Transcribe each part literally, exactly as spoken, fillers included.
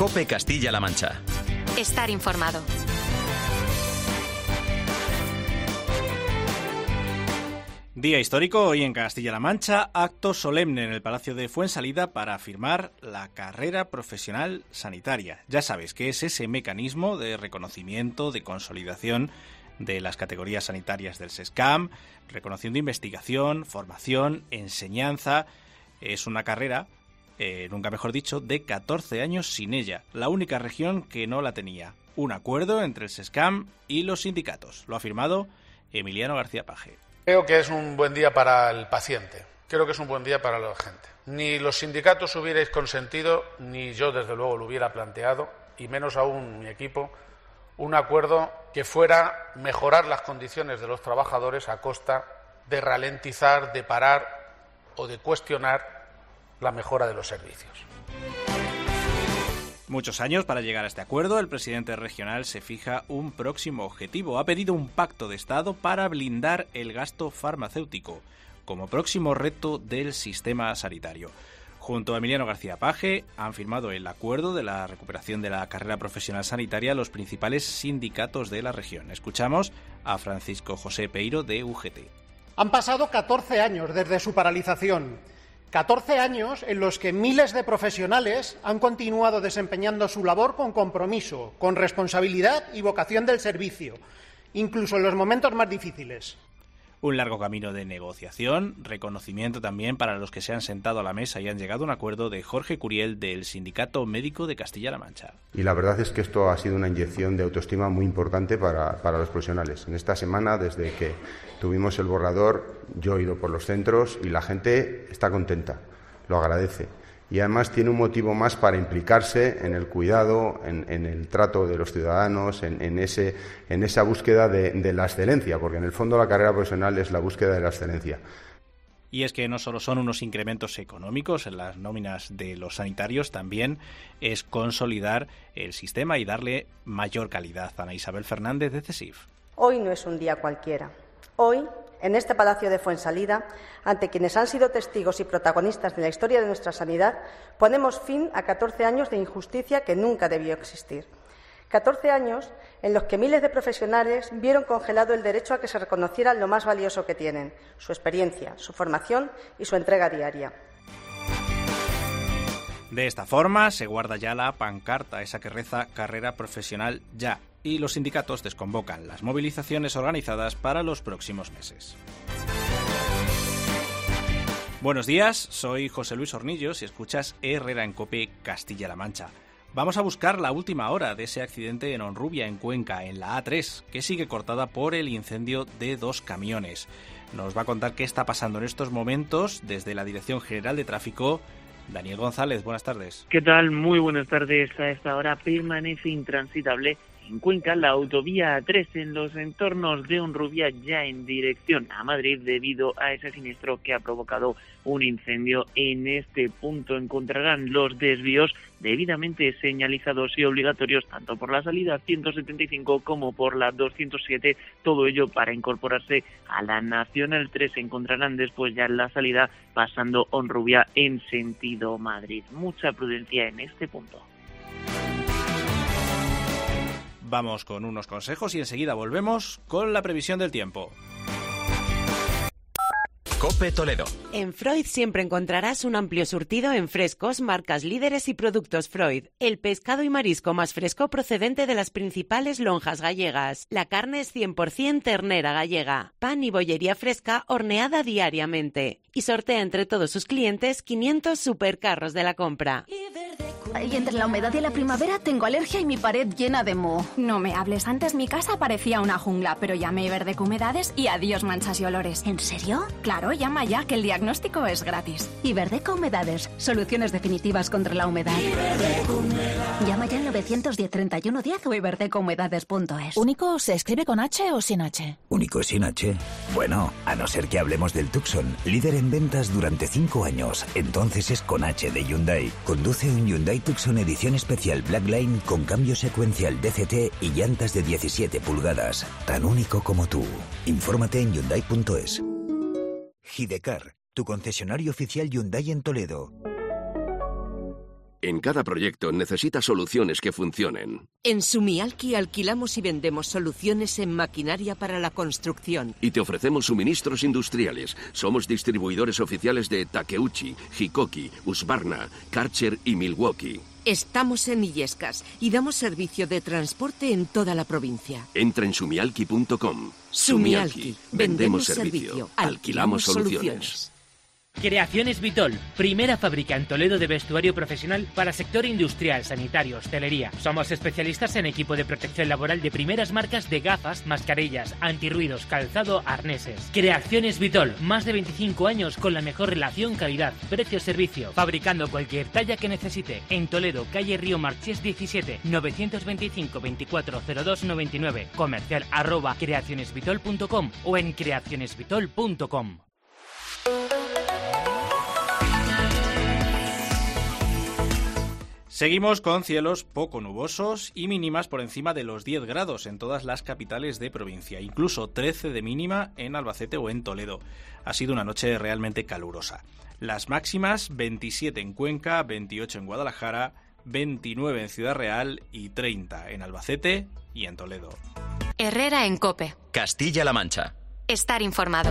COPE Castilla-La Mancha. Estar informado. Día histórico hoy en Castilla-La Mancha, acto solemne en el Palacio de Fuensalida para firmar la carrera profesional sanitaria. Ya sabes que es ese mecanismo de reconocimiento, de consolidación de las categorías sanitarias del SESCAM, reconociendo investigación, formación, enseñanza. Es una carrera, eh, nunca mejor dicho, de catorce años sin ella, la única región que no la tenía. Un acuerdo entre el SESCAM y los sindicatos. Lo ha firmado Emiliano García Paje. Creo que es un buen día para el paciente, creo que es un buen día para la gente. Ni los sindicatos hubierais consentido, ni yo desde luego lo hubiera planteado, y menos aún mi equipo, un acuerdo que fuera mejorar las condiciones de los trabajadores a costa de ralentizar, de parar o de cuestionar la mejora de los servicios. Muchos años para llegar a este acuerdo, el presidente regional se fija un próximo objetivo. Ha pedido un pacto de Estado para blindar el gasto farmacéutico como próximo reto del sistema sanitario. Junto a Emiliano García Paje han firmado el acuerdo de la recuperación de la carrera profesional sanitaria los principales sindicatos de la región. Escuchamos a Francisco José Peiro de U G T. Han pasado catorce años desde su paralización. catorce años en los que miles de profesionales han continuado desempeñando su labor con compromiso, con responsabilidad y vocación del servicio, incluso en los momentos más difíciles. Un largo camino de negociación, reconocimiento también para los que se han sentado a la mesa y han llegado a un acuerdo de Jorge Curiel del Sindicato Médico de Castilla-La Mancha. Y la verdad es que esto ha sido una inyección de autoestima muy importante para, para los profesionales. En esta semana, desde que tuvimos el borrador, yo he ido por los centros y la gente está contenta, lo agradece. Y además tiene un motivo más para implicarse en el cuidado, en, en el trato de los ciudadanos, en, en, ese, en esa búsqueda de, de la excelencia, porque en el fondo la carrera profesional es la búsqueda de la excelencia. Y es que no solo son unos incrementos económicos en las nóminas de los sanitarios, también es consolidar el sistema y darle mayor calidad. Ana Isabel Fernández de CESIF. Hoy no es un día cualquiera. Hoy, en este Palacio de Fuensalida, ante quienes han sido testigos y protagonistas de la historia de nuestra sanidad, ponemos fin a catorce años de injusticia que nunca debió existir. catorce años en los que miles de profesionales vieron congelado el derecho a que se reconociera lo más valioso que tienen, su experiencia, su formación y su entrega diaria. De esta forma se guarda ya la pancarta, esa que reza carrera profesional ya, y los sindicatos desconvocan las movilizaciones organizadas para los próximos meses. Buenos días, soy José Luis Hornillos y escuchas Herrera en COPE Castilla-La Mancha. Vamos a buscar la última hora de ese accidente en Honrubia, en Cuenca, en la A tres, que sigue cortada por el incendio de dos camiones. Nos va a contar qué está pasando en estos momentos desde la Dirección General de Tráfico. Daniel González, buenas tardes. ¿Qué tal? Muy buenas tardes. A esta hora permanece intransitable en Cuenca la autovía A tres en los entornos de Honrubia, ya en dirección a Madrid, debido a ese siniestro que ha provocado un incendio. En este punto encontrarán los desvíos debidamente señalizados y obligatorios tanto por la salida ciento setenta y cinco como por la doscientos siete, todo ello para incorporarse a la Nacional tres. Se encontrarán después ya en la salida pasando Honrubia en sentido Madrid. Mucha prudencia en este punto. Vamos con unos consejos y enseguida volvemos con la previsión del tiempo. COPE Toledo. En Freud siempre encontrarás un amplio surtido en frescos, marcas líderes y productos Freud. El pescado y marisco más fresco procedente de las principales lonjas gallegas. La carne es cien por ciento ternera gallega. Pan y bollería fresca horneada diariamente. Y sortea entre todos sus clientes quinientos supercarros de la compra. Y entre la humedad y la primavera tengo alergia y mi pared llena de moho. No me hables, antes mi casa parecía una jungla, pero llamé Iberdeco Humedades y adiós manchas y olores. ¿En serio? Claro, llama ya, que el diagnóstico es gratis. Iberdeco Humedades, soluciones definitivas contra la humedad. Llama ya al nueve uno cero, treinta y uno diez o iberdeco humedades punto es. ¿Único se escribe con H o sin H? ¿Único sin H? Bueno, a no ser que hablemos del Tucson, líder en ventas durante cinco años. Entonces es con H de Hyundai. Conduce un Hyundai Tucson edición especial Blackline con cambio secuencial D C T y llantas de diecisiete pulgadas. Tan único como tú. Infórmate en hyundai punto es. Hidecar, tu concesionario oficial Hyundai en Toledo. En cada proyecto necesitas soluciones que funcionen. En Sumialki alquilamos y vendemos soluciones en maquinaria para la construcción. Y te ofrecemos suministros industriales. Somos distribuidores oficiales de Takeuchi, Hikoki, Husqvarna, Karcher y Milwaukee. Estamos en Illescas y damos servicio de transporte en toda la provincia. Entra en sumialki punto com. Sumialki. Vendemos servicio. Alquilamos soluciones. Creaciones Vitol, primera fábrica en Toledo de vestuario profesional para sector industrial, sanitario, hostelería. Somos especialistas en equipo de protección laboral de primeras marcas de gafas, mascarillas, antirruidos, calzado, arneses. Creaciones Vitol, más de veinticinco años con la mejor relación calidad, precio-servicio, fabricando cualquier talla que necesite. En Toledo, calle Río Marchés diecisiete, novecientos veinticinco, veinticuatro cero dos noventa y nueve, comercial arroba creacionesvitol punto com o en creacionesvitol punto com. Seguimos con cielos poco nubosos y mínimas por encima de los diez grados en todas las capitales de provincia, incluso trece de mínima en Albacete o en Toledo. Ha sido una noche realmente calurosa. Las máximas: veintisiete en Cuenca, veintiocho en Guadalajara, veintinueve en Ciudad Real y treinta en Albacete y en Toledo. Herrera en COPE. Castilla-La Mancha. Estar informado.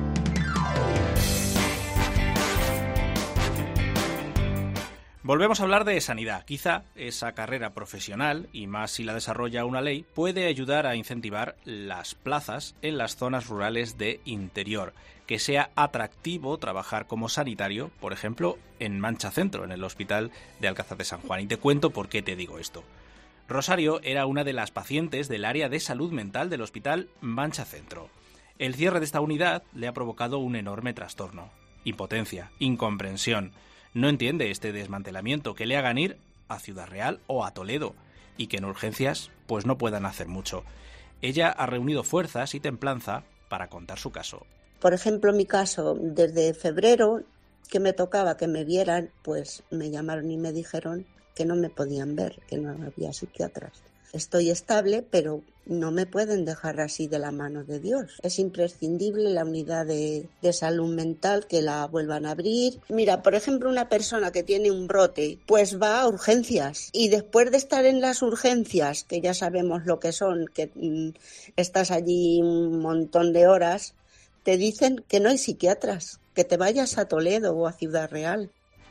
Volvemos a hablar de sanidad. Quizá esa carrera profesional, y más si la desarrolla una ley, puede ayudar a incentivar las plazas en las zonas rurales de interior. Que sea atractivo trabajar como sanitario, por ejemplo, en Mancha Centro, en el Hospital de Alcázar de San Juan. Y te cuento por qué te digo esto. Rosario era una de las pacientes del área de salud mental del Hospital Mancha Centro. El cierre de esta unidad le ha provocado un enorme trastorno. Impotencia, incomprensión. No entiende este desmantelamiento, que le hagan ir a Ciudad Real o a Toledo y que en urgencias pues no puedan hacer mucho. Ella ha reunido fuerzas y templanza para contar su caso. Por ejemplo, mi caso, desde febrero que me tocaba que me vieran, pues me llamaron y me dijeron que no me podían ver, que no había psiquiatras. Estoy estable, pero no me pueden dejar así de la mano de Dios. Es imprescindible la unidad de, de salud mental, que la vuelvan a abrir. Mira, por ejemplo, una persona que tiene un brote, pues va a urgencias. Y después de estar en las urgencias, que ya sabemos lo que son, que mm, estás allí un montón de horas, te dicen que no hay psiquiatras, que te vayas a Toledo o a Ciudad Real.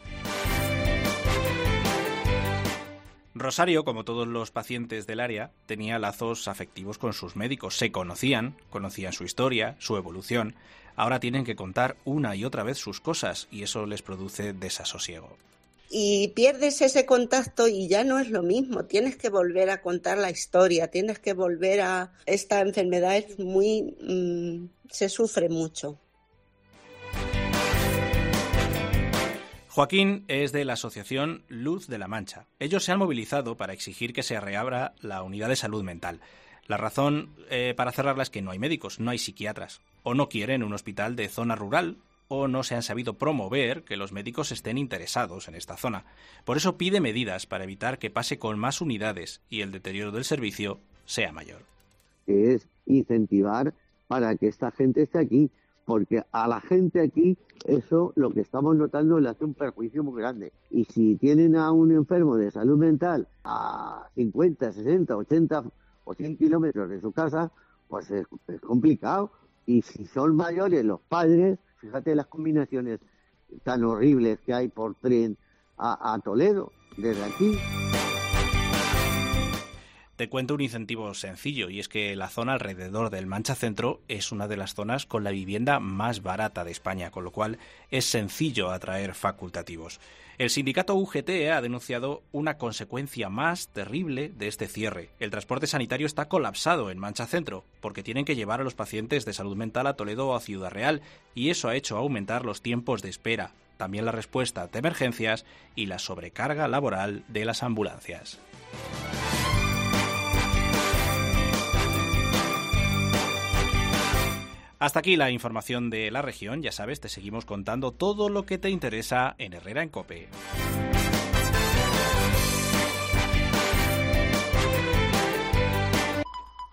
Rosario, como todos los pacientes del área, tenía lazos afectivos con sus médicos. Se conocían, conocían su historia, su evolución. Ahora tienen que contar una y otra vez sus cosas y eso les produce desasosiego. Y pierdes ese contacto y ya no es lo mismo. Tienes que volver a contar la historia, tienes que volver a... Esta enfermedad es muy... Mmm, se sufre mucho. Joaquín es de la asociación Luz de la Mancha. Ellos se han movilizado para exigir que se reabra la unidad de salud mental. La razón eh, para cerrarla es que no hay médicos, no hay psiquiatras, o no quieren un hospital de zona rural, o no se han sabido promover que los médicos estén interesados en esta zona. Por eso pide medidas para evitar que pase con más unidades y el deterioro del servicio sea mayor. Que es incentivar para que esta gente esté aquí, porque a la gente aquí eso lo que estamos notando le hace un perjuicio muy grande. Y si tienen a un enfermo de salud mental a cincuenta, sesenta, ochenta o cien kilómetros de su casa, pues es, es complicado. Y si son mayores los padres, fíjate las combinaciones tan horribles que hay por tren a, a Toledo, desde aquí. Te cuento un incentivo sencillo, y es que la zona alrededor del Mancha Centro es una de las zonas con la vivienda más barata de España, con lo cual es sencillo atraer facultativos. El sindicato U G T ha denunciado una consecuencia más terrible de este cierre. El transporte sanitario está colapsado en Mancha Centro, porque tienen que llevar a los pacientes de salud mental a Toledo o a Ciudad Real, y eso ha hecho aumentar los tiempos de espera, también la respuesta de emergencias y la sobrecarga laboral de las ambulancias. Hasta aquí la información de la región. Ya sabes, te seguimos contando todo lo que te interesa en Herrera en COPE.